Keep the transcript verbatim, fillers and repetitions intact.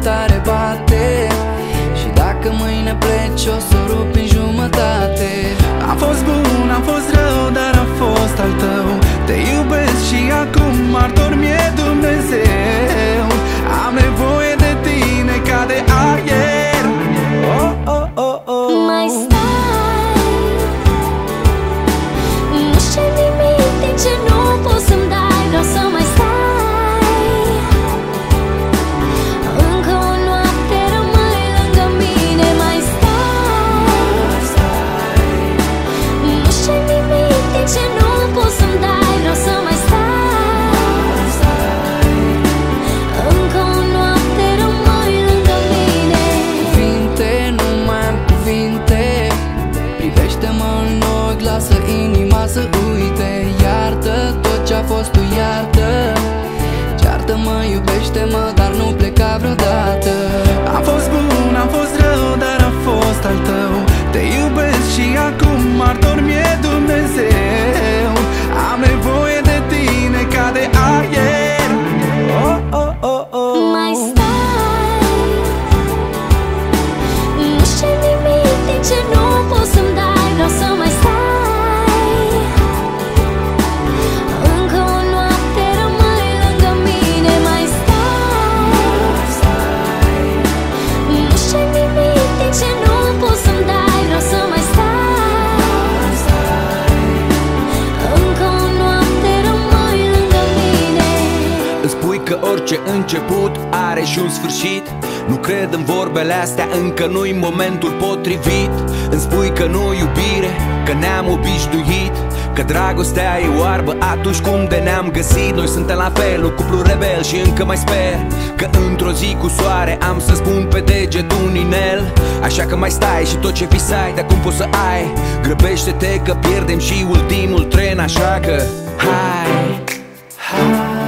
tare bate. Și dacă mâine pleci o să rupi în jumătate. Am fost bun, am fost rău, dar am fost al tău. Te iubesc și acum martor mi-e Dumnezeu. Am nevoie de tine ca de aer. Oh, oh, oh, oh. Mai stai, nu știu nimic din ce nu poți să-mi dai. Vreau să mai stai încă o noapte, rămâi lângă mine. Mai stai, nu știu nimic din ce nu poți să-mi dai. Vreau să mai stai încă o noapte, rămâi lângă mine. Cuvinte, nu mai am cuvinte. Privește-mă în ochi, lasă inima să uite. Iartă tot ce-a fost, tu iartă. Ceartă-mă, iubește-mă, dar nu pleca vreodată. Am fost bun, am fost rău, dar am fost al tău. Te iubesc și acum martor mi-e Dumnezeu. Am nevoie de tine ca de aer. Oh, oh, oh, oh. Mai stai, nu știu nimic din ce nu poți să-mi dai. Vreau să mai stai încă o noapte, rămâi lângă mine. Mai stai, nu știu nimic din ce nu poți să-mi dai. Vreau să mai stai încă o noapte, rămâi lângă mine. Îmi spui că orice început are și un sfârșit. Nu cred în vorbele astea, încă nu-i momentul potrivit. Îmi spui că nu iubire, că ne-am obișnuit, că dragostea e oarbă atunci cum de ne-am găsit. Noi suntem la fel, un cuplu rebel și încă mai sper că într-o zi cu soare am să spun pe deget un inel. Așa că mai stai și tot ce visai de acum poți să ai. Grăbește-te că pierdem și ultimul tren, așa că hai, hai.